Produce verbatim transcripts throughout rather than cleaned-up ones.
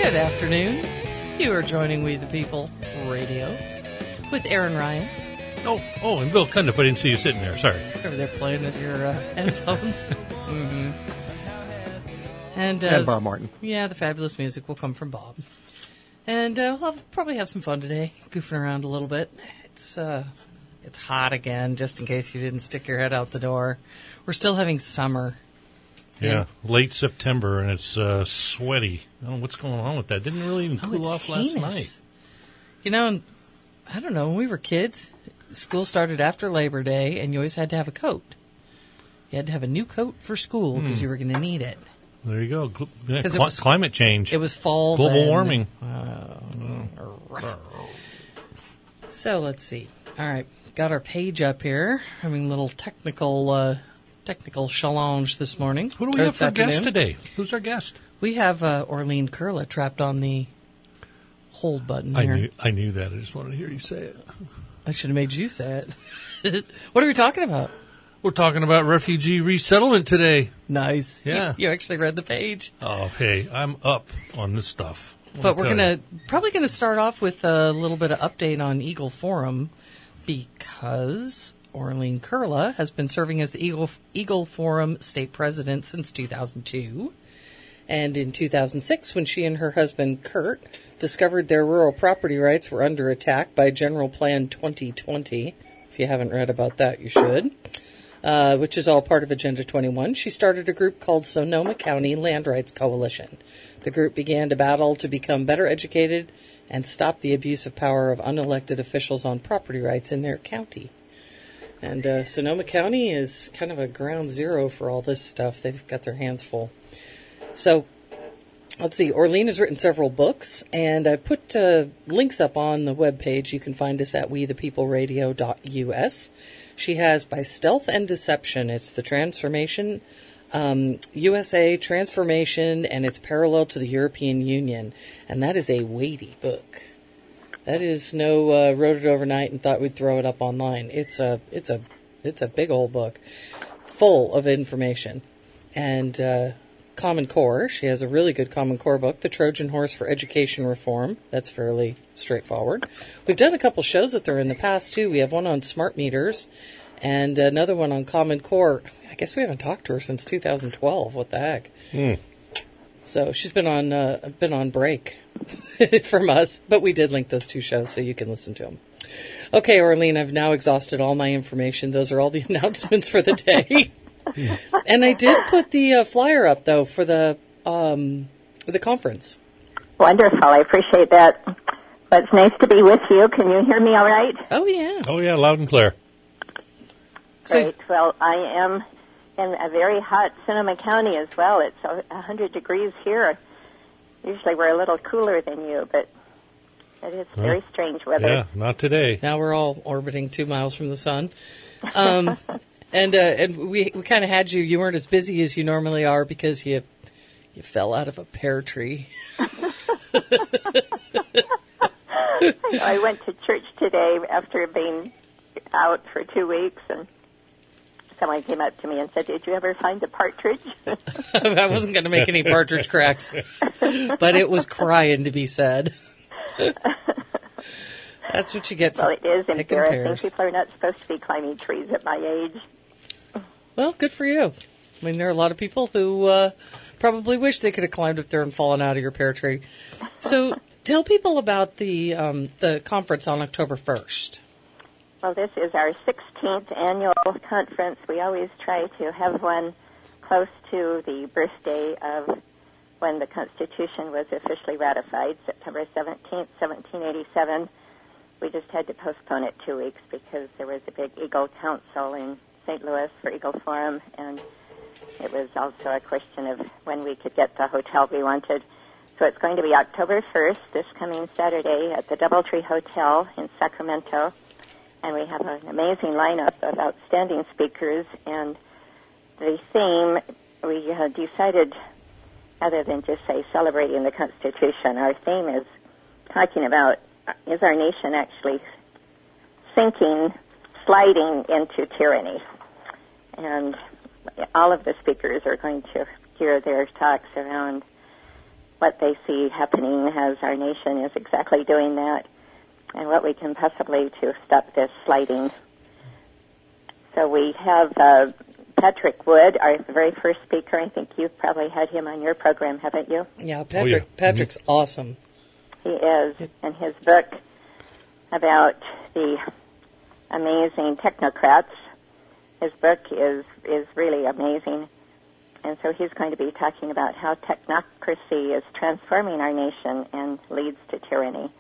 Good afternoon. You are joining We the People Radio with Aaron Ryan. Oh, oh, and Bill Cundiff. I didn't see you sitting there. Sorry. Over there playing with your uh, headphones. mm-hmm. And, uh, and Bob Martin. Yeah, the fabulous music will come from Bob. And uh, we'll have, probably have some fun today, goofing around a little bit. It's uh, it's hot again, just in case you didn't stick your head out the door. We're still having summer. See? Yeah, late September, and it's uh, sweaty. I don't know what's going on with that. Didn't really even oh, cool off heinous. last night. You know, and I don't know, when we were kids, school started after Labor Day, and you always had to have a coat. You had to have a new coat for school because hmm. you were going to need it. There you go. Cl- yeah, cl- was, climate change. It was fall. Global then. warming. Uh, mm. So let's see. All right, got our page up here. Having a little technical, uh, technical challenge this morning. Who do we have for guest today? Who's our guest? We have uh, Orlene Curla trapped on the hold button I here. knew, I knew that. I just wanted to hear you say it. I should have made you say it. What are we talking about? We're talking about refugee resettlement today. Nice. Yeah. You, you actually read the page. Oh, hey, I'm up on this stuff. But we're gonna probably going to start off with a little bit of update on Eagle Forum because Orlene Curla has been serving as the Eagle, Eagle Forum state president since two thousand two. And in two thousand six, when she and her husband, Kurt, discovered their rural property rights were under attack by General Plan twenty twenty. If you haven't read about that, you should. Uh, which is all part of Agenda twenty-one, she started a group called Sonoma County Land Rights Coalition. The group began to battle to become better educated and stop the abuse of power of unelected officials on property rights in their county. And uh, Sonoma County is kind of a ground zero for all this stuff. They've got their hands full. So, let's see. Orlene has written several books, and I put uh, links up on the webpage. You can find us at we the people radio dot u s. She has By Stealth and Deception. It's the transformation, um, U S A transformation, and it's parallel to the European Union. And that is a weighty book. That is no uh, wrote it overnight and thought we'd throw it up online. It's a it's a it's a big old book, full of information. And uh, Common Core. She has a really good Common Core book, The Trojan Horse for Education Reform. That's fairly straightforward. We've done a couple shows with her in the past, too. We have one on smart meters and another one on Common Core. I guess we haven't talked to her since two thousand twelve. What the heck? Mm. So she's been on uh, been on break from us, but we did link those two shows so you can listen to them. Okay, Orlene, I've now exhausted all my information. Those are all the announcements for the day. And I did put the uh, flyer up, though, for the um, the conference. Wonderful. I appreciate that. But it's nice to be with you. Can you hear me all right? Oh, yeah. Oh, yeah, loud and clear. Great. So, well, I am in a very hot Sonoma County as well. It's one hundred degrees here. Usually we're a little cooler than you, but it is very oh, strange weather. Yeah, not today. Now we're all orbiting two miles from the sun. Um And uh, and we we kind of had you. You weren't as busy as you normally are because you you fell out of a pear tree. I went to church today after being out for two weeks, and someone came up to me and said, "Did you ever find a partridge?" I wasn't going to make any partridge cracks, but it was crying to be said. That's what you get for well, it is picking embarrassing. pears. People are not supposed to be climbing trees at my age. Well, good for you. I mean, there are a lot of people who uh, probably wish they could have climbed up there and fallen out of your pear tree. So tell people about the um, the conference on October first. Well, this is our sixteenth annual conference. We always try to have one close to the birthday of when the Constitution was officially ratified, September seventeenth, seventeen eighty-seven. We just had to postpone it two weeks because there was a big Eagle Council in Saint Louis for Eagle Forum, and it was also a question of when we could get the hotel we wanted. So it's going to be October first, this coming Saturday, at the Doubletree Hotel in Sacramento, and we have an amazing lineup of outstanding speakers, and the theme, we uh, decided, other than just say celebrating the Constitution, our theme is talking about, is our nation actually sinking, sliding into tyranny? And all of the speakers are going to gear their talks around what they see happening as our nation is exactly doing that, and what we can possibly to stop this sliding. So we have uh, Patrick Wood, our very first speaker. I think you've probably had him on your program, haven't you? Yeah, Patrick. Oh, yeah. Patrick's Mm-hmm. awesome. He is, and his book about the amazing technocrats, his book is, is really amazing. And so he's going to be talking about how technocracy is transforming our nation and leads to tyranny.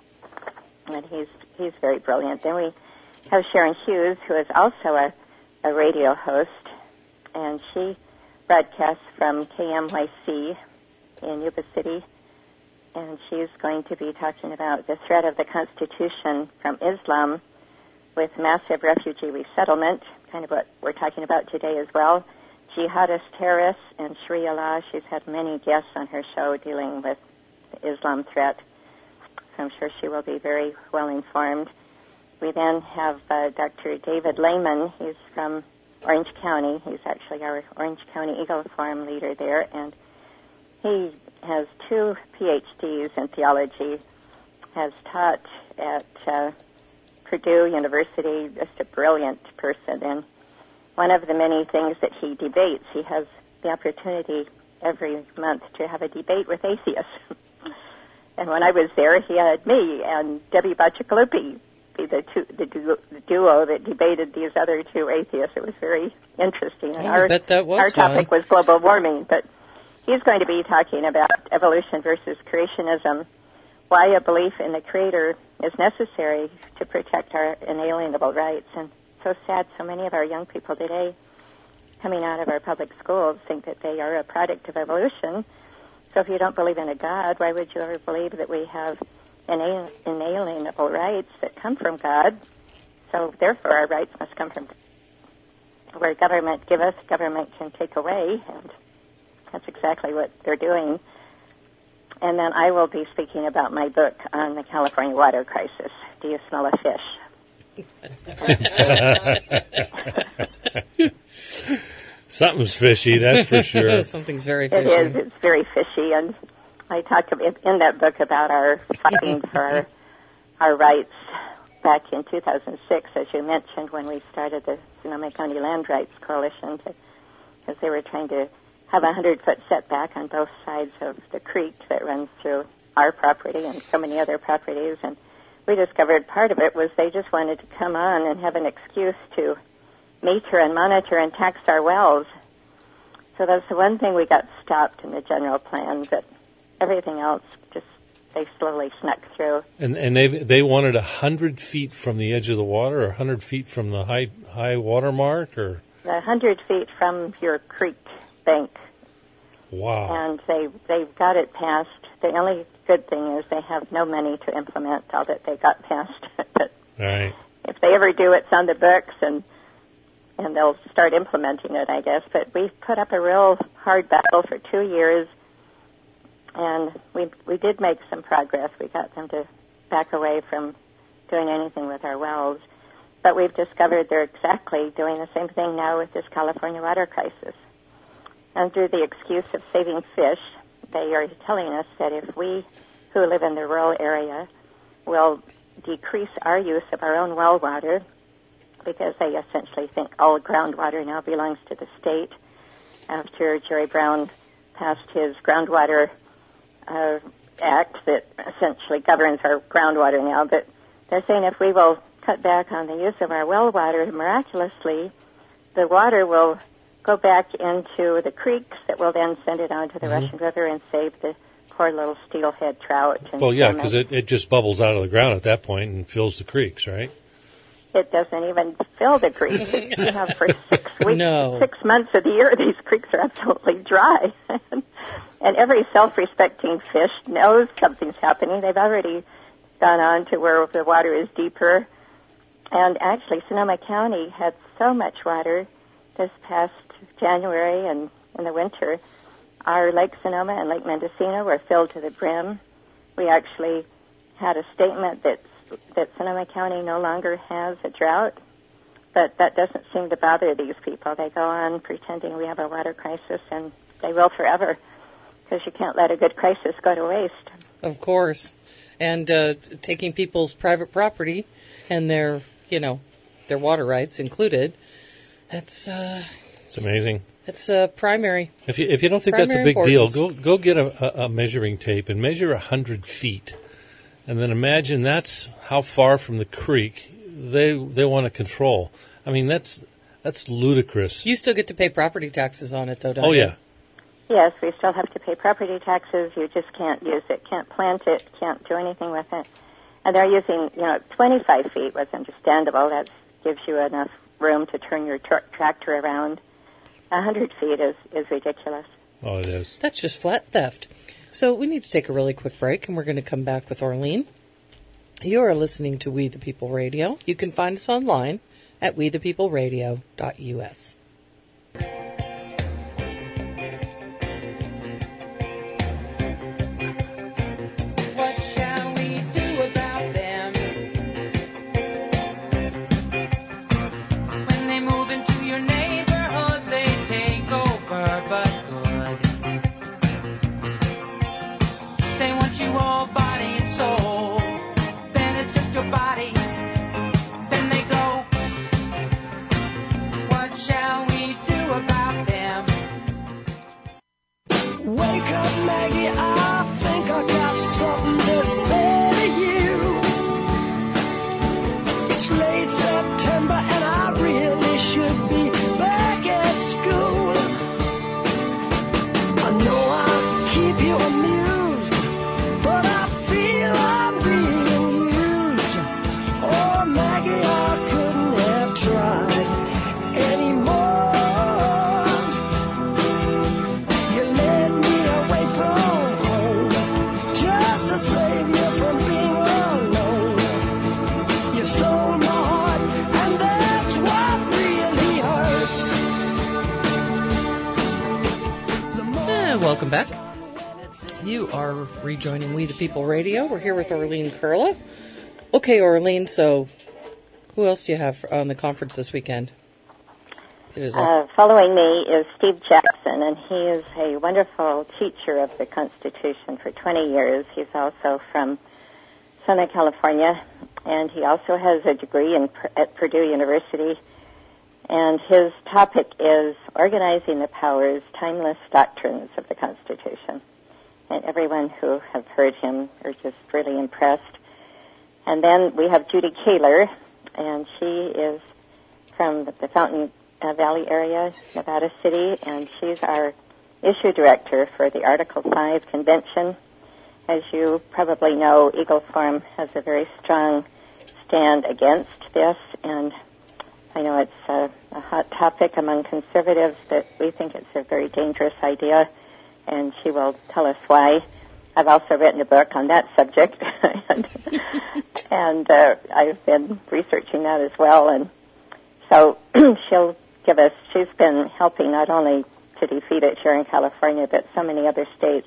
And he's he's very brilliant. Then we have Sharon Hughes, who is also a, a radio host, and she broadcasts from K M Y C in Yuba City, and she's going to be talking about the threat of the Constitution from Islam with massive refugee resettlement, kind of what we're talking about today as well, jihadist terrorists, and Sharia law. She's had many guests on her show dealing with the Islam threat, so I'm sure she will be very well informed. We then have uh, Doctor David Lehman. He's from Orange County. He's actually our Orange County Eagle Forum leader there, and he has two P H Ds in theology, has taught at uh, Purdue University, just a brilliant person. And one of the many things that he debates, he has the opportunity every month to have a debate with atheists. And when I was there, he had me and Debbie Bacigalupi be the, two, the, du- the duo that debated these other two atheists. It was very interesting. And I our, bet that was our topic fun. was global warming, but he's going to be talking about evolution versus creationism, why a belief in the Creator is necessary to protect our inalienable rights. And so sad, so many of our young people today coming out of our public schools think that they are a product of evolution. So if you don't believe in a God, why would you ever believe that we have inal- inalienable rights that come from God? So therefore our rights must come from God. Where government give us, government can take away, and that's exactly what they're doing. And then I will be speaking about my book on the California water crisis. Do you smell a fish? Something's fishy, that's for sure. Something's very It fishy. is. It's very fishy, and I talk about, in that book about our fighting for our, our rights back in two thousand six, as you mentioned, when we started the Sonoma County Land Rights Coalition, because they were trying to have a hundred-foot setback on both sides of the creek that runs through our property and so many other properties. And we discovered part of it was they just wanted to come on and have an excuse to meter and monitor and tax our wells. So that's the one thing we got stopped in the general plan, but everything else just they slowly snuck through. And and they they wanted a hundred feet from the edge of the water, or a hundred feet from the high high water mark, or A hundred feet from your creek bank. wow. And they they've got it passed. The only good thing is they have no money to implement all that they got passed. But Right. if they ever do, it's on the books, and and they'll start implementing it, I guess. But we've put up a real hard battle for two years, and we we did make some progress. We got them to back away from doing anything with our wells. But we've discovered they're exactly doing the same thing now with this California water crisis. Under the excuse of saving fish, they are telling us that if we who live in the rural area will decrease our use of our own well water, because they essentially think all groundwater now belongs to the state after Jerry Brown passed his groundwater uh, act that essentially governs our groundwater now. But they're saying if we will cut back on the use of our well water, miraculously, the water will go back into the creeks that will then send it on to the Mm-hmm. Russian River and save the poor little steelhead trout. And Well, yeah, salmon. because it, it just bubbles out of the ground at that point and fills the creeks, right? It doesn't even fill the creeks. You know, for six weeks, No. six months of the year, these creeks are absolutely dry. And every self-respecting fish knows something's happening. They've already gone on to where the water is deeper. And actually, Sonoma County had so much water this past January and in the winter. Our Lake Sonoma and Lake Mendocino were filled to the brim. We actually had a statement that that Sonoma County no longer has a drought, but that doesn't seem to bother these people. They go on pretending we have a water crisis, and they will forever. because you can't let a good crisis go to waste. Of course. And uh, taking people's private property and their, you know, their water rights included, that's... Uh, it's amazing. It's uh, primary. If you if you don't think that's a big importance. deal, go go get a, a, a measuring tape and measure a hundred feet, and then imagine that's how far from the creek they they want to control. I mean, that's that's ludicrous. You still get to pay property taxes on it, though, don't oh, you? Oh yeah. Yes, we still have to pay property taxes. You just can't use it, can't plant it, can't do anything with it. And they're using, you know, twenty-five feet was understandable. That gives you enough room to turn your tr- tractor around. one hundred feet is, is ridiculous. Oh, it is. That's just flat theft. So we need to take a really quick break, and we're going to come back with Orlene. You are listening to We the People Radio. You can find us online at we the people radio dot u s. Welcome back. You are rejoining We the People Radio. We're here with Orlene Kurla. Okay, Orlene, so who else do you have on the conference this weekend? It is uh, following me is Steve Jackson, and he is a wonderful teacher of the Constitution for twenty years. He's also from Southern California, and he also has a degree in, at Purdue University. And his topic is Organizing the Powers, Timeless Doctrines of the Constitution. And everyone who have heard him are just really impressed. And then we have Judy Kaler, and she is from the Fountain Valley area, Nevada City, and she's our issue director for the Article five Convention. As you probably know, Eagle Forum has a very strong stand against this, and I know it's a, a hot topic among conservatives, but we think it's a very dangerous idea, and she will tell us why. I've also written a book on that subject, and, and uh, I've been researching that as well, and so she'll give us, she's been helping not only to defeat it here in California, but so many other states.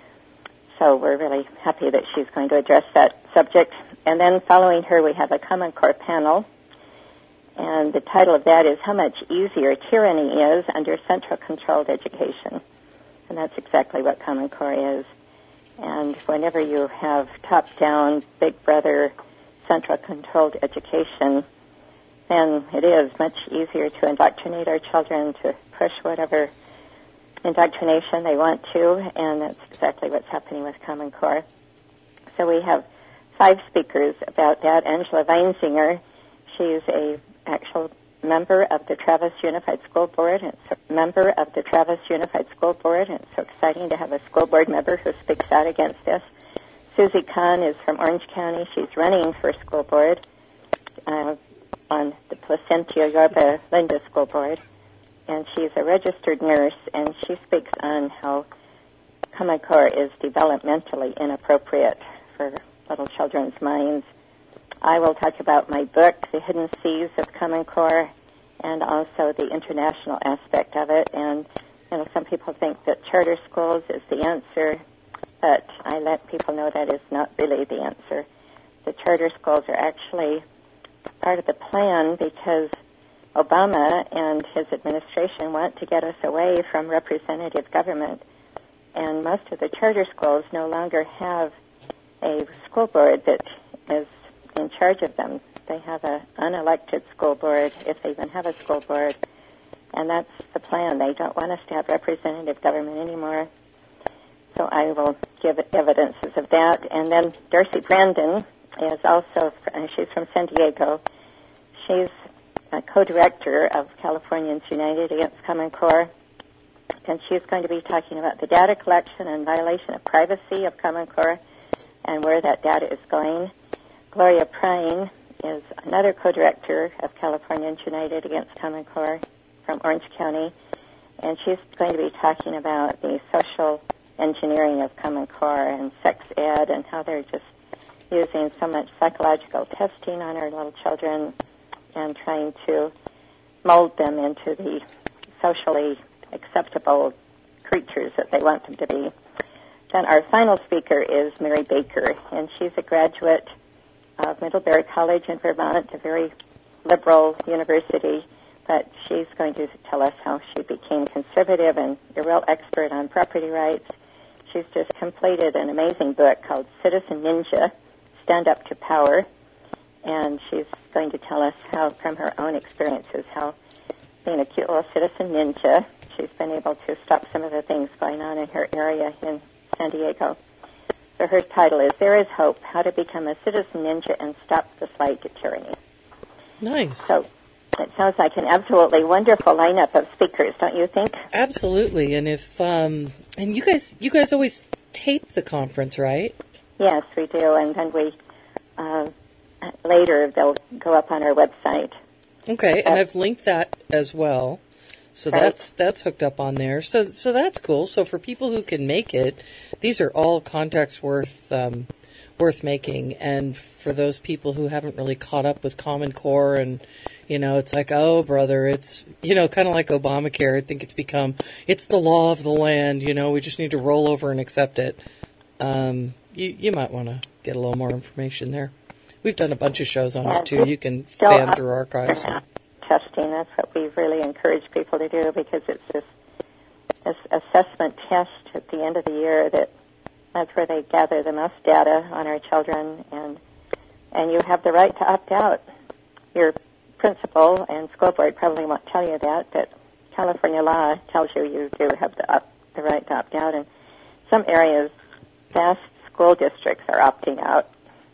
So we're really happy that she's going to address that subject. And then following her, we have a Common Core panel. And the title of that is How Much Easier Tyranny Is Under Central Controlled Education. And that's exactly what Common Core is. And whenever you have top-down, big brother, central controlled education, then it is much easier to indoctrinate our children, to push whatever indoctrination they want to, and that's exactly what's happening with Common Core. So we have five speakers about that. Angela Weinzinger, she's a actual member of the Travis Unified School Board, and it's a member of the Travis Unified School Board, and it's so exciting to have a school board member who speaks out against this. Susie Kahn is from Orange County. She's running for school board uh, on the Placentia Yorba Linda School Board, and she's a registered nurse, and she speaks on how Common Core is developmentally inappropriate for little children's minds. I will talk about my book, The Hidden Seas of Common Core, and also the international aspect of it. And, you know, some people think that charter schools is the answer, but I let people know that is not really the answer. The charter schools are actually part of the plan because Obama and his administration want to get us away from representative government and most of the charter schools no longer have a school board that is in charge of them. They have an unelected school board, if they even have a school board, and that's the plan. They don't want us to have representative government anymore. So I will give evidences of that. And then Darcy Brandon is also, she's from San Diego. She's a co-director of Californians United Against Common Core, and she's going to be talking about the data collection and violation of privacy of Common Core and where that data is going. Gloria Prine is another co-director of Californians United Against Common Core from Orange County, and she's going to be talking about the social engineering of Common Core and sex ed and how they're just using so much psychological testing on our little children and trying to mold them into the socially acceptable creatures that they want them to be. Then our final speaker is Mary Baker, and she's a graduate of Middlebury College in Vermont, a very liberal university, but she's going to tell us how she became conservative and a real expert on property rights. She's just completed an amazing book called Citizen Ninja, Stand Up to Power, and she's going to tell us how, from her own experiences, how being a cute little citizen ninja, she's been able to stop some of the things going on in her area in San Diego. So her title is There is Hope, How to Become a Citizen Ninja and Stop the Slide to Tyranny. Nice. So it sounds like an absolutely wonderful lineup of speakers, don't you think? Absolutely. And if um, and you guys you guys always tape the conference, right? Yes, we do, and then we uh, later they'll go up on our website. Okay, and I've linked that as well. So right. that's that's hooked up on there. So so that's cool. So for people who can make it, these are all contacts worth um, worth making. And for those people who haven't really caught up with Common Core, and you know, it's like, oh brother, it's you know, kind of like Obamacare. I think it's become it's the law of the land. You know, we just need to roll over and accept it. Um, you you might want to get a little more information there. We've done a bunch of shows on yeah, it too. You can still fan through archives. Testing, that's what we really encourage people to do, because it's this, this assessment test at the end of the year that that's where they gather the most data on our children, and and you have the right to opt out. Your principal and school board probably won't tell you that, but California law tells you you do have the, op, the right to opt out. In some areas, vast school districts are opting out,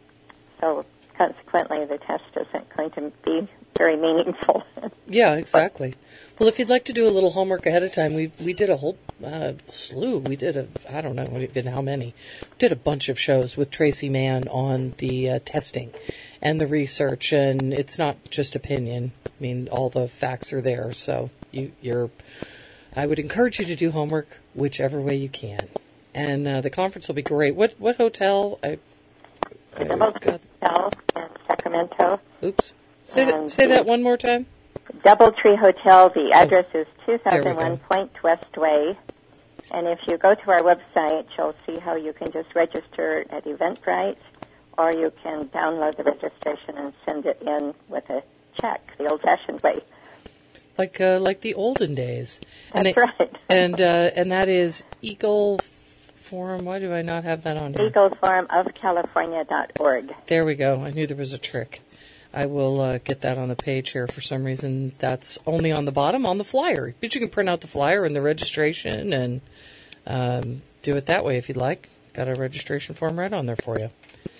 so consequently the test isn't going to be very meaningful. Yeah, exactly. Well, if you'd like to do a little homework ahead of time, we we did a whole uh, slew. We did a, I don't know even how many. Did a bunch of shows with Tracy Mann on the uh, testing and the research, and it's not just opinion. I mean, all the facts are there. So you, you're, I would encourage you to do homework whichever way you can. And uh, the conference will be great. What what hotel? I, The Double Hotel in Sacramento. Oops. Say that, say that one more time. Doubletree Hotel. The address oh, is two thousand one Point West Way. And if you go to our website, you'll see how you can just register at Eventbrite, or you can download the registration and send it in with a check, the old-fashioned way. Like uh, like the olden days. That's and it, right. and uh, and that is Eagle Forum. Why do I not have that on here? Eagle Forum of California dot org. There we go. I knew there was a trick. I will uh, get that on the page here. For some reason, that's only on the bottom on the flyer. But you can print out the flyer and the registration and um, do it that way if you'd like. Got a registration form right on there for you.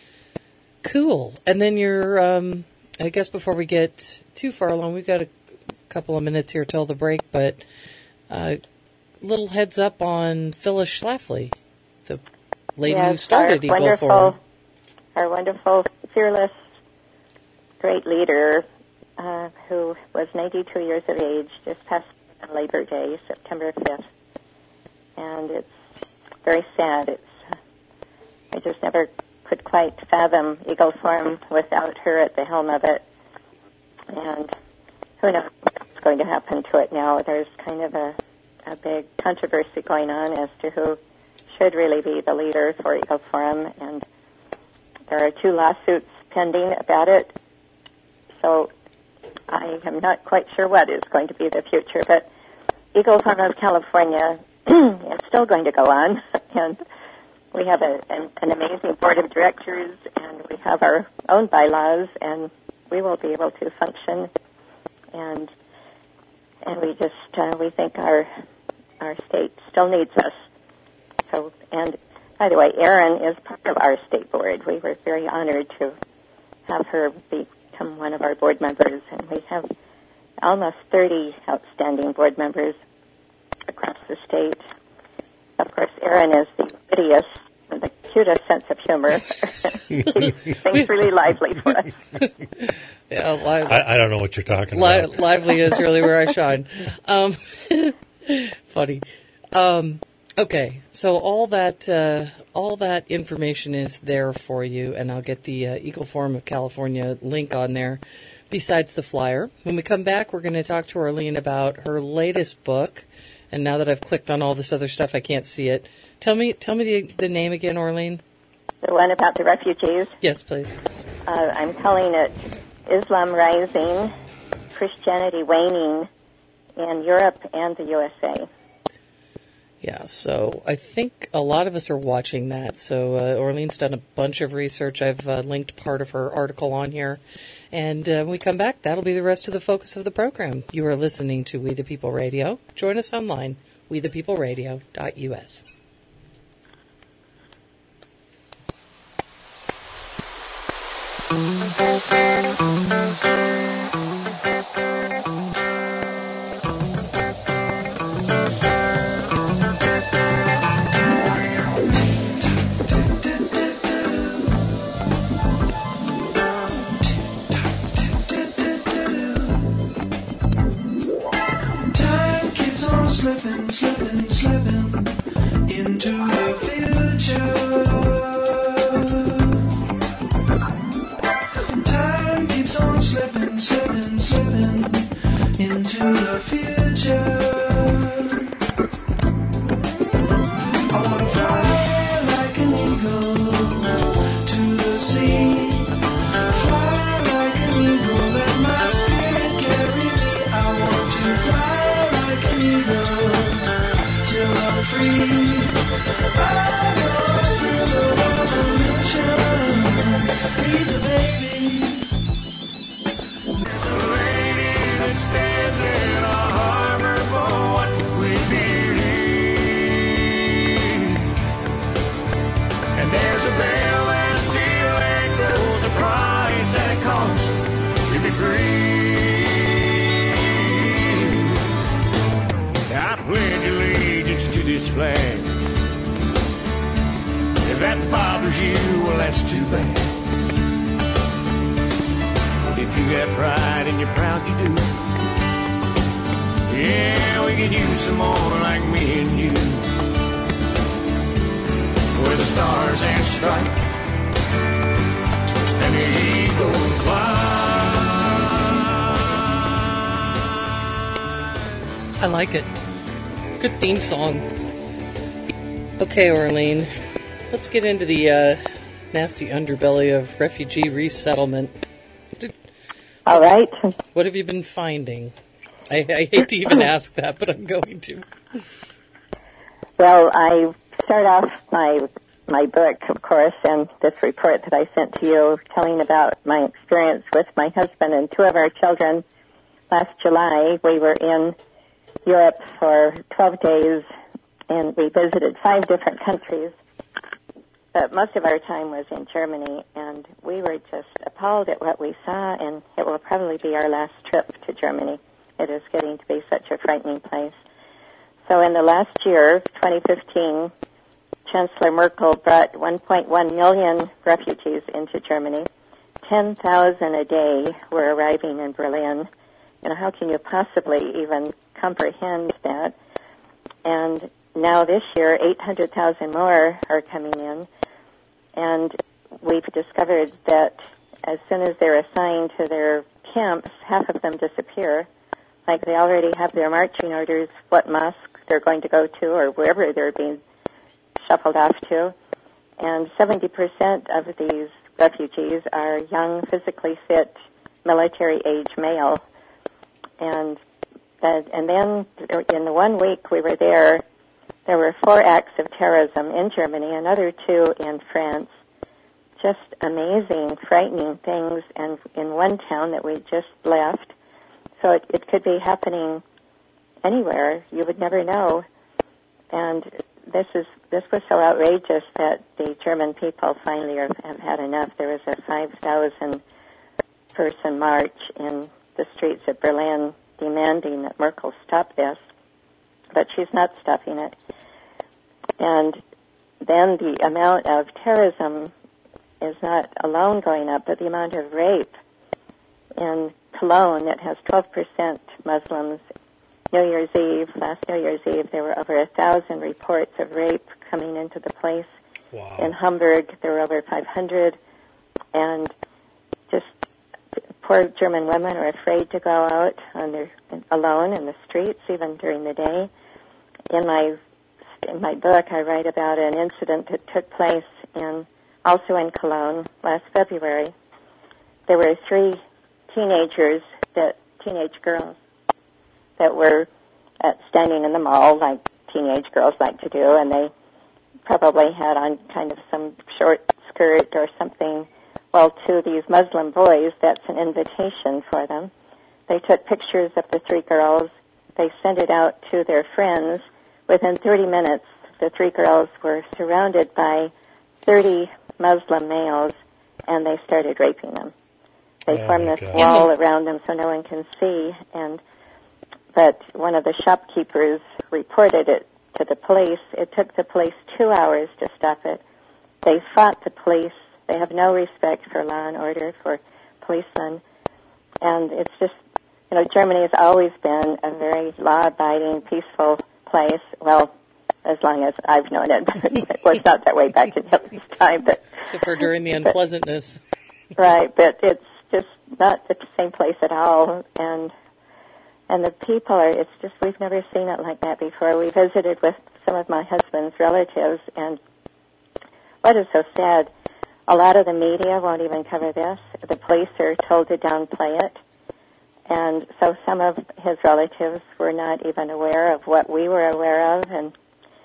Cool. And then you're, um, I guess before we get too far along, we've got a couple of minutes here till the break, but uh, little heads up on Phyllis Schlafly, the lady yes, who started our Eagle Forum. Our wonderful, fearless, great leader uh, who was ninety-two years of age, just passed on Labor Day, September fifth. And it's very sad. It's uh, I just never could quite fathom Eagle Forum without her at the helm of it. And who knows what's going to happen to it now. There's kind of a, a big controversy going on as to who should really be the leader for Eagle Forum. And there are two lawsuits pending about it. So I am not quite sure what is going to be the future, but Eagle Forum of California is still going to go on. And we have a, an, an amazing board of directors, and we have our own bylaws, and we will be able to function. And and we just uh, we think our our state still needs us. So, and by the way, Erin is part of our state board. We were very honored to have her become one of our board members, and we have almost thirty outstanding board members across the state. Of course, Erin is the wittiest and the cutest sense of humor. Keeps things really lively for us. Yeah, li- I, I don't know what you're talking li- about. lively is really where I shine. Um, funny. Um, okay, so all that uh, all that information is there for you, and I'll get the uh, Eagle Forum of California link on there. Besides the flyer, when we come back, we're going to talk to Arlene about her latest book. And now that I've clicked on all this other stuff, I can't see it. Tell me, tell me the the name again, Arlene. The one about the refugees. Yes, please. Uh, I'm calling it Islam Rising, Christianity Waning in Europe and the U S A. Yeah, so I think a lot of us are watching that. So uh, Orlene's done a bunch of research. I've uh, linked part of her article on here. And uh, when we come back, that'll be the rest of the focus of the program. You are listening to We the People Radio. Join us online, we the people radio dot U S. Slipping, slipping, slipping into the future. Time keeps on slipping, slipping, slipping into the future. I wanna fly like an eagle to the sea. Fly like an eagle, let my spirit carry me. I want to fly like an eagle till I'm free. I go through the revolution, free the babies. There's a lady that stands in a harbor for what we believe, and there's a bell that still echoes the price that it costs to be free. I pledge allegiance to this flag. If that bothers you, well, that's too bad. If you got pride and you're proud you do, yeah, we could use some more like me and you, where the stars and stripes and the eagle fly. I like it. Good theme song. Okay, Orlene, let's get into the uh, nasty underbelly of refugee resettlement. All right. What have you been finding? I, I hate to even ask that, but I'm going to. Well, I start off my my book, of course, and this report that I sent to you telling about my experience with my husband and two of our children. Last July, we were in Europe for twelve days, and we visited five different countries. But most of our time was in Germany, and we were just appalled at what we saw, and it will probably be our last trip to Germany. It is getting to be such a frightening place. So in the last year, twenty fifteen, Chancellor Merkel brought one point one million refugees into Germany. ten thousand a day were arriving in Berlin. You know, how can you possibly even comprehend that? And now this year, eight hundred thousand more are coming in. And we've discovered that as soon as they're assigned to their camps, half of them disappear. Like they already have their marching orders, what mosque they're going to go to or wherever they're being shuffled off to. And seventy percent of these refugees are young, physically fit, military-age male. And that, and then in the one week we were there, there were four acts of terrorism in Germany, another two in France. Just amazing, frightening things, and in one town that we just left. So it, it could be happening anywhere. You would never know. And this is this was so outrageous that the German people finally are, have had enough. There was a five thousand person march in the streets of Berlin demanding that Merkel stop this, but she's not stopping it. And then the amount of terrorism is not alone going up, but the amount of rape in Cologne that has twelve percent Muslims. New Year's Eve, last New Year's Eve, there were over a thousand reports of rape coming into the place. Wow. In Hamburg, there were over five hundred, and just poor German women are afraid to go out on their alone in the streets, even during the day. In my in my book, I write about an incident that took place in also in Cologne last February. There were three teenagers, that teenage girls, that were uh, standing in the mall like teenage girls like to do, and they probably had on kind of some short skirt or something. Well, to these Muslim boys, that's an invitation for them. They took pictures of the three girls. They sent it out to their friends. Within thirty minutes, the three girls were surrounded by thirty Muslim males, and they started raping them. They Oh, formed my this God. wall around them so no one can see, and but one of the shopkeepers reported it to the police. It took the police two hours to stop it. They fought the police. They have no respect for law and order, for policemen. And it's just, you know, Germany has always been a very law-abiding, peaceful place. Well, as long as I've known it. It was not that way back in Hitler's time. But, Except for during the unpleasantness. right, but it's just not the same place at all. And And the people are, it's just, we've never seen it like that before. We visited with some of my husband's relatives, and what is so sad, a lot of the media won't even cover this. The police are told to downplay it. And so some of his relatives were not even aware of what we were aware of. And,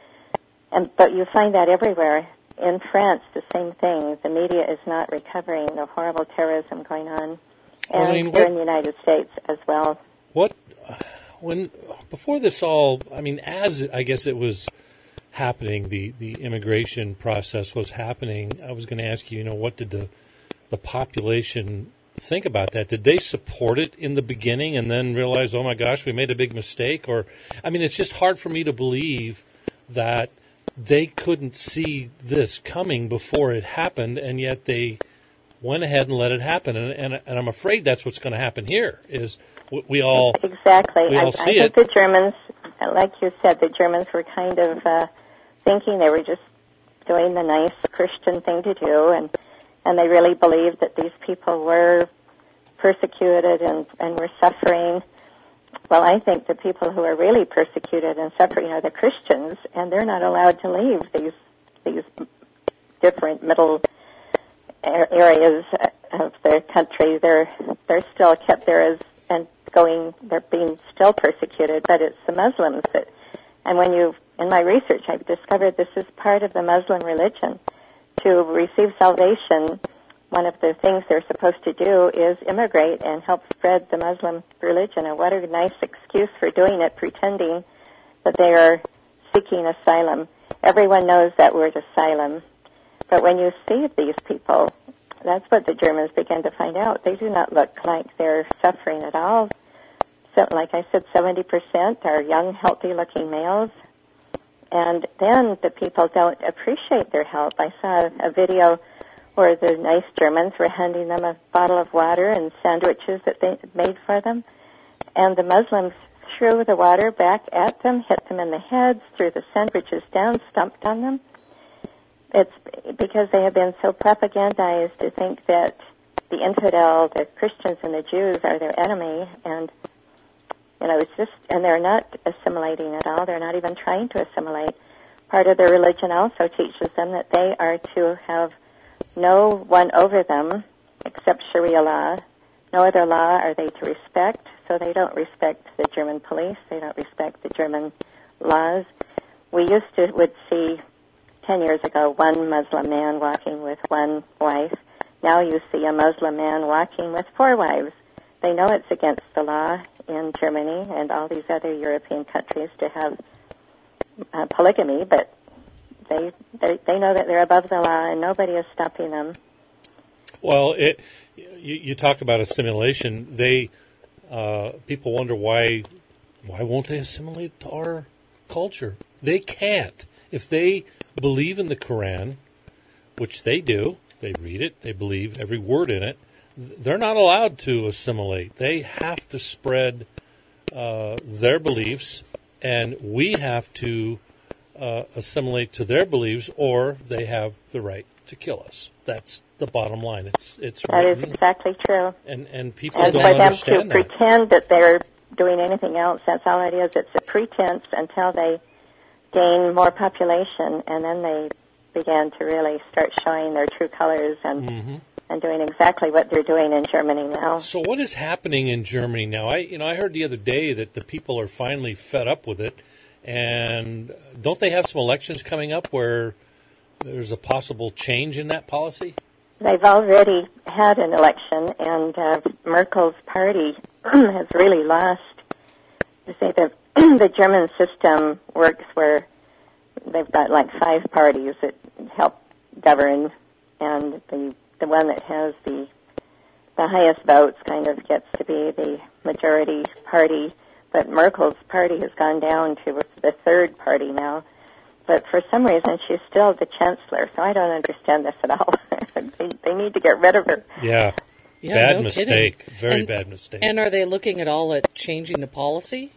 and but you find that everywhere. In France, the same thing. The media is not recovering the horrible terrorism going on. And Arlene, here what- in the United States as well. What, when, before this all, I mean, as I guess it was happening, the, the immigration process was happening, I was going to ask you, you know, what did the, the population think about that? Did they support it in the beginning and then realize, oh my gosh, we made a big mistake? Or, I mean, it's just hard for me to believe that they couldn't see this coming before it happened, and yet they went ahead and let it happen. And, and, and I'm afraid that's what's going to happen here, is we, we all Exactly. we I, all I see think it. the Germans, like you said, the Germans were kind of uh, thinking they were just doing the nice Christian thing to do, and and they really believed that these people were persecuted and, and were suffering. Well, I think the people who are really persecuted and suffering are the Christians, and they're not allowed to leave these these different middle a- areas of the country. They're they're still kept there as and going. They're being still persecuted, but it's the Muslims that. And when you, in my research, I've discovered this is part of the Muslim religion. To receive salvation, one of the things they're supposed to do is immigrate and help spread the Muslim religion. And what a nice excuse for doing it, pretending that they are seeking asylum. Everyone knows that word asylum. But when you see these people, that's what the Germans began to find out. They do not look like they're suffering at all. So, like I said, seventy percent are young, healthy-looking males. And then the people don't appreciate their help. I saw a video where the nice Germans were handing them a bottle of water and sandwiches that they made for them. And the Muslims threw the water back at them, hit them in the heads, threw the sandwiches down, stomped on them. It's because they have been so propagandized to think that the infidel, the Christians and the Jews are their enemy. And, you know, it's just, and they're not assimilating at all. They're not even trying to assimilate. Part of their religion also teaches them that they are to have no one over them except Sharia law. No other law are they to respect, so they don't respect the German police. They don't respect the German laws. we used to would see ten years ago one Muslim man walking with one wife. Now you see a Muslim man walking with four wives. They know it's against the law in Germany and all these other European countries to have uh, polygamy, but they, they they know that they're above the law and nobody is stopping them. Well, it, you, you talk about assimilation. They uh, people wonder why why won't they assimilate to our culture? They can't. If they believe in the Quran, which they do, they read it, they believe every word in it, they're not allowed to assimilate. They have to spread uh, their beliefs, and we have to uh, assimilate to their beliefs, or they have the right to kill us. That's the bottom line. It's it's That is written, exactly true. and and people And don't for them to understand that. pretend that they're doing anything else, that's all it is. It's a pretense until they gain more population, and then they began to really start showing their true colors and Mm-hmm. and doing exactly what they're doing in Germany now. So what is happening in Germany now? I you know I heard the other day that the people are finally fed up with it, and don't they have some elections coming up where there's a possible change in that policy? They've already had an election, and uh, Merkel's party has really lost. To say that the German system works where they've got like five parties that help govern, and the the one that has the the highest votes kind of gets to be the majority party. But Merkel's party has gone down to the third party now. But for some reason, she's still the chancellor, so I don't understand this at all. they, they need to get rid of her. Yeah, Yeah, bad no mistake. kidding. Very And- bad mistake. And are they looking at all at changing the policy?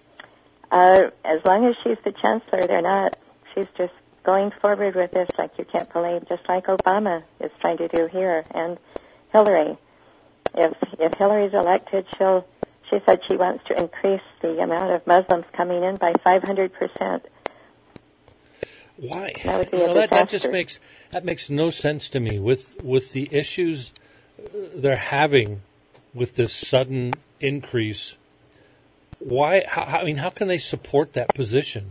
Uh, as long as she's the chancellor, they're not. She's just going forward with this like you can't believe, just like Obama is trying to do here, and Hillary. If if Hillary's elected, she'll. She said she wants to increase the amount of Muslims coming in by five hundred percent. Why? That would be you a know, that, that just disaster. makes that makes no sense to me with with the issues they're having with this sudden increase. Why? How, I mean, how can they support that position?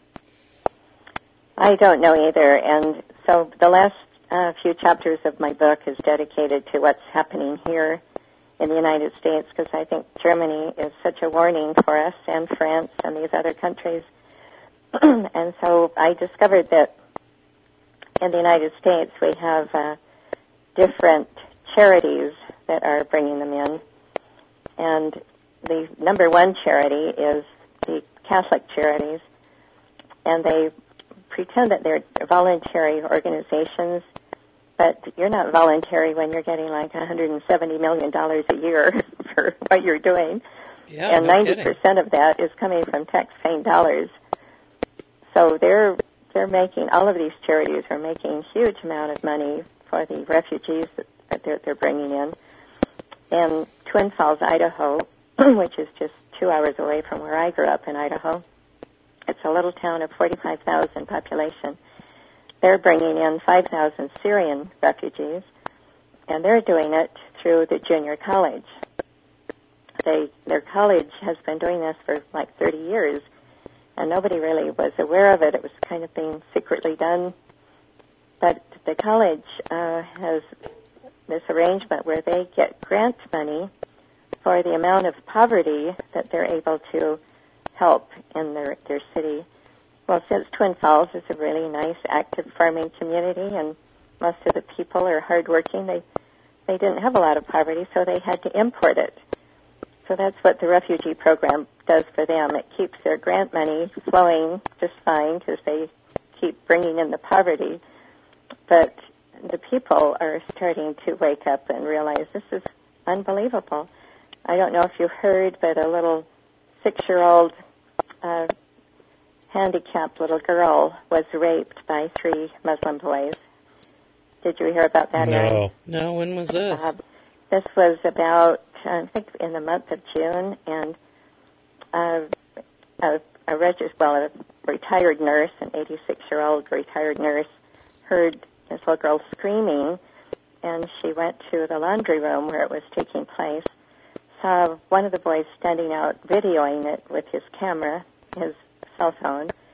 I don't know either, and so the last uh, few chapters of my book is dedicated to what's happening here in the United States, because I think Germany is such a warning for us, and France and these other countries. And so I discovered that in the United States we have uh, different charities that are bringing them in, and the number one charity is the Catholic Charities, and they pretend that they're voluntary organizations, but you're not voluntary when you're getting like one hundred seventy million dollars a year for what you're doing, Yeah, and no ninety kidding. percent of that is coming from tax-paying dollars. So they're they're making, all of these charities are making huge amount of money for the refugees that they're, they're bringing in. In Twin Falls, Idaho, which is just two hours away from where I grew up in Idaho, it's a little town of forty-five thousand population. They're bringing in five thousand Syrian refugees, and they're doing it through the junior college. They, their college has been doing this for like thirty years, and nobody really was aware of it. It was kind of being secretly done. But the college uh, has this arrangement where they get grant money for the amount of poverty that they're able to help in their, their city. Well, since Twin Falls is a really nice, active farming community, and most of the people are hardworking, they they didn't have a lot of poverty, so they had to import it. So that's what the refugee program does for them. It keeps their grant money flowing just fine because they keep bringing in the poverty. But the people are starting to wake up and realize this is unbelievable. I don't know if you've heard, but a little six-year-old uh, handicapped little girl was raped by three Muslim boys. Did you hear about that, Aaron? No. No, when was this? Uh, this was about, I think, in the month of June, and uh, a, a, regis- well, a retired nurse, an eighty-six-year-old retired nurse, heard this little girl screaming, and she went to the laundry room where it was taking place, saw one of the boys standing out videoing it with his camera, his cell phone.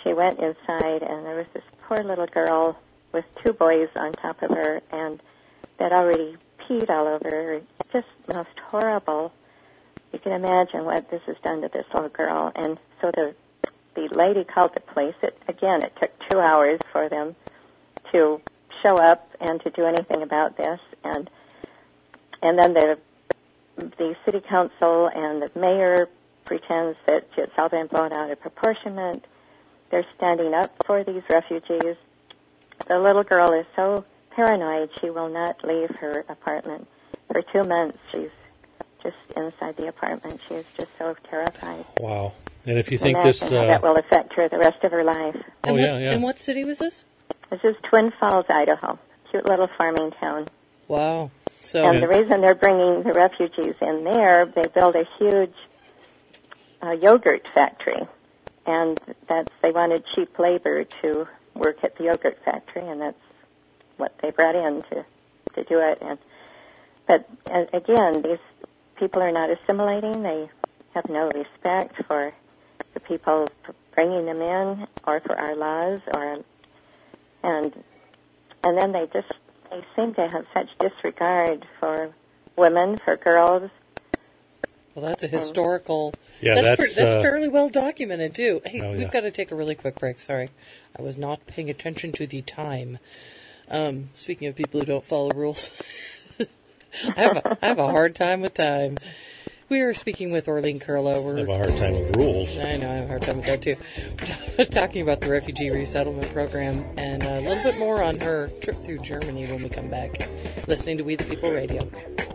she went inside, and there was this poor little girl with two boys on top of her, and that already peed all over her. Just most horrible. You can imagine what this has done to this little girl. And so the the lady called the police. It, again, it took two hours for them to show up and to do anything about this. And and then the the city council and the mayor pretends that it's all been blown out of proportion. They're standing up for these refugees. The little girl is so paranoid she will not leave her apartment. For two months she's just inside the apartment. She is just so terrified. Wow. And if you think Imagine this... how Uh, that will affect her the rest of her life. oh, and yeah, what, yeah. And what city was this? This is Twin Falls, Idaho. Cute little farming town. Wow. So And the reason they're bringing the refugees in there, they built a huge uh, yogurt factory. And that's they wanted cheap labor to work at the yogurt factory, and that's what they brought in to, to do it. And But, uh, again, these people are not assimilating. They have no respect for the people bringing them in or for our laws. or And and then they just they seem to have such disregard for women, for girls. Well, that's a historical. Yeah, that's that's, pre- that's uh, fairly well documented too. Hey, Oh, we've yeah. got to take a really quick break. Sorry, I was not paying attention to the time. Um, speaking of people who don't follow rules, I have a, I have a hard time with time. We are speaking with Orlene Curla. I We're have a hard time with rules. I know, I have a hard time with that too. We're talking about the refugee resettlement program and a little bit more on her trip through Germany when we come back. Listening to We the People Radio.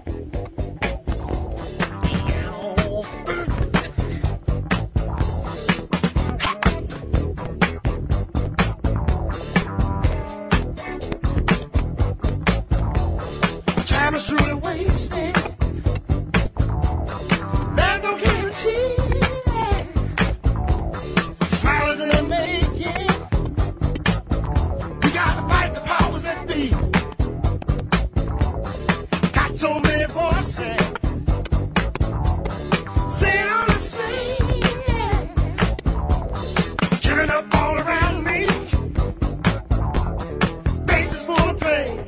Time is truly wasted. There's no guarantee. Smile is in the making. We gotta fight the powers that be. Got so many voices. Saying all the same. Giving up all around me. Faces full of pain.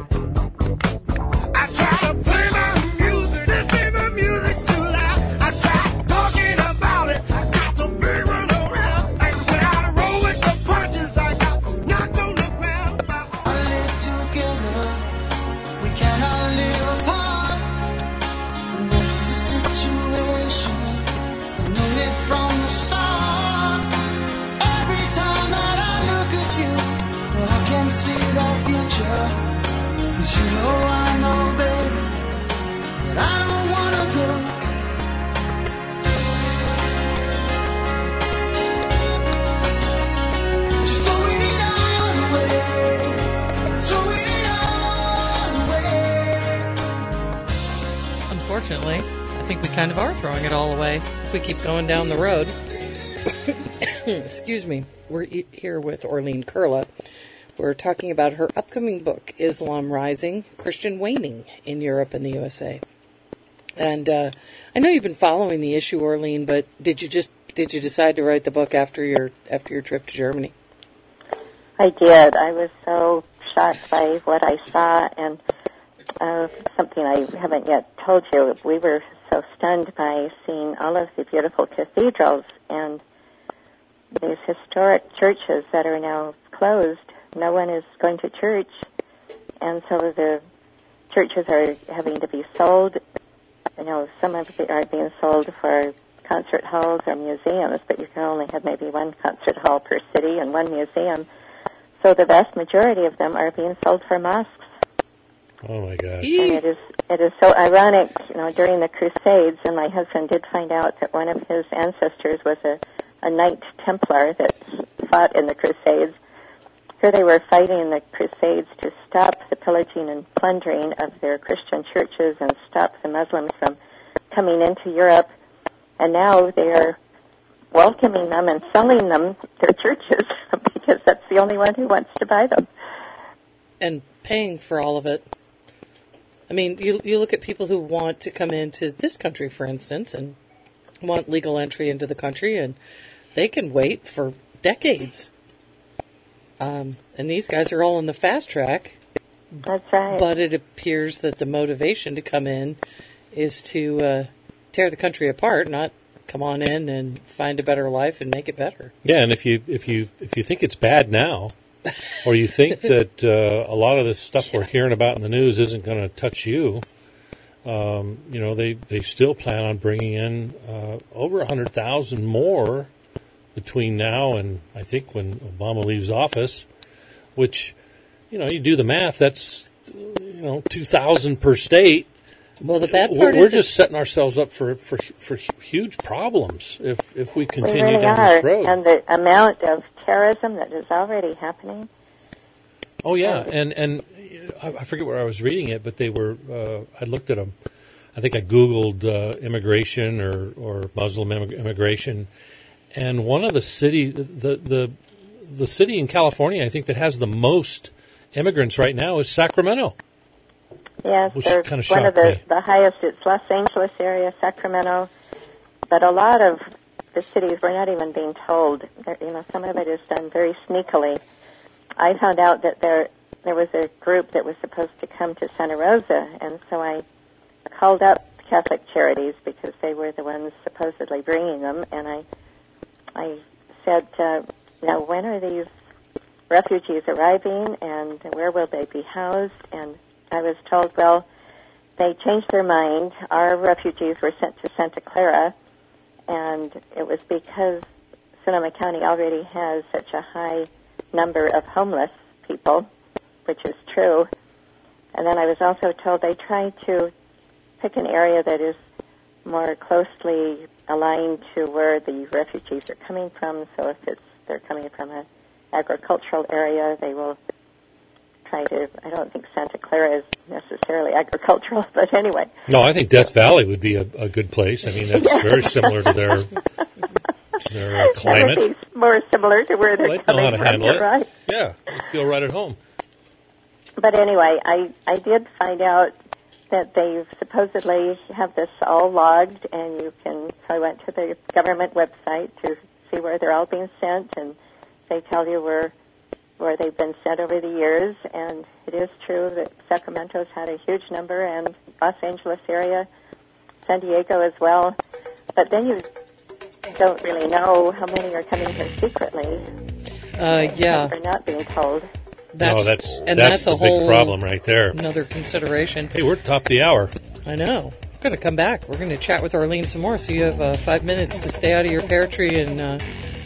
I try to play my music, they say my music's too loud. I try talking about it, I got the big run around. And when I roll with the punches, I got knocked on the ground. I live together, we cannot live apart. And that's the situation, I knew it from the start. Every time that I look at you, well, I can see the future. Cause you know I know, baby, that I don't wanna go. Just throw it all away. Throw it all away. Unfortunately, I think we kind of are throwing it all away if we keep going down the road. Excuse me. We're e- here with Orlene Curla. We're talking about her upcoming book, Islam Rising, Christian Waning in Europe and the U S A. And uh, I know you've been following the issue, Orlene, but did you just did you decide to write the book after your after your trip to Germany? I did. I was so shocked by what I saw, and uh, something I haven't yet told you. We were so stunned by seeing all of the beautiful cathedrals and these historic churches that are now closed. No one is going to church, and so the churches are having to be sold. You know, some of them are being sold for concert halls or museums, but you can only have maybe one concert hall per city and one museum. So the vast majority of them are being sold for mosques. Oh, my gosh. Eee. And it is it is so ironic, you know, during the Crusades, and my husband did find out that one of his ancestors was a, a Knight Templar that fought in the Crusades. Here they were fighting in the Crusades to stop the pillaging and plundering of their Christian churches and stop the Muslims from coming into Europe. And now they are welcoming them and selling them their churches because that's the only one who wants to buy them. And paying for all of it. I mean, you you look at people who want to come into this country, for instance, and want legal entry into the country, and they can wait for decades. Um, and these guys are all on the fast track. That's right. But it appears that the motivation to come in is to uh, tear the country apart, not come on in and find a better life and make it better. Yeah, and if you if you if you think it's bad now, or you think that uh, a lot of this stuff we're hearing about in the news isn't going to touch you, um, you know, they, they still plan on bringing in uh, over one hundred thousand more between now and I think when Obama leaves office, which, you know, you do the math, that's, you know, two thousand per state. Well, the bad We're, part we're is just setting ourselves up for, for for huge problems if if we we continue really down are. this road. And the amount of terrorism that is already happening. Oh yeah, and and I I forget where I was reading it, but they were. Uh, I looked at them. I think I Googled uh, immigration or, or Muslim immig- immigration, and one of the city the the the city in California I think that has the most immigrants right now is Sacramento. Yes, Which they're kinda one of shocked the, me. the highest. It's Los Angeles area, Sacramento, but a lot of the cities we're not even being told. They're- You know, some of it is done very sneakily. I found out that there there was a group that was supposed to come to Santa Rosa, and so I called up Catholic Charities because they were the ones supposedly bringing them, and I I said, uh, "Now, when are these refugees arriving, and where will they be housed?" And I was told, well, they changed their mind. Our refugees were sent to Santa Clara, and it was because Sonoma County already has such a high number of homeless people, which is true. And then I was also told they try to pick an area that is more closely aligned to where the refugees are coming from. So if it's they're coming from an agricultural area, they will try to, I don't think Santa Clara is necessarily agricultural, but anyway. No, I think Death Valley would be a, a good place. I mean, that's very similar to their their uh, That climate. would be more similar to where they're Well, they know coming how to from. handle You're it. right. Yeah, they feel right at home. But anyway, I, I did find out that they supposedly have this all logged, and you can, so I went to the government website to see where they're all being sent, and they tell you where where they've been sent over the years, and it is true that Sacramento's had a huge number, and Los Angeles area, San Diego as well. But then you don't really know how many are coming here secretly. Uh, yeah, We're not being told. that's, no, that's and that's, that's, the a whole big problem right there. another consideration. Hey, we're top of the hour. I know. We're going to come back. We're going to chat with Arlene some more, so you have uh, five minutes to stay out of your pear tree and uh,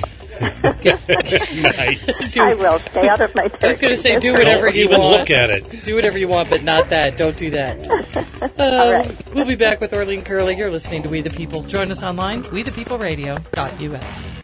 Nice. do, I will stay out of my I was going to say do whatever Don't you even want. look at it. Do whatever you want, but not that. Don't do that. Uh, right. We'll be back with Arlene Curley. You're listening to We the People. Join us online, we the people radio dot U S.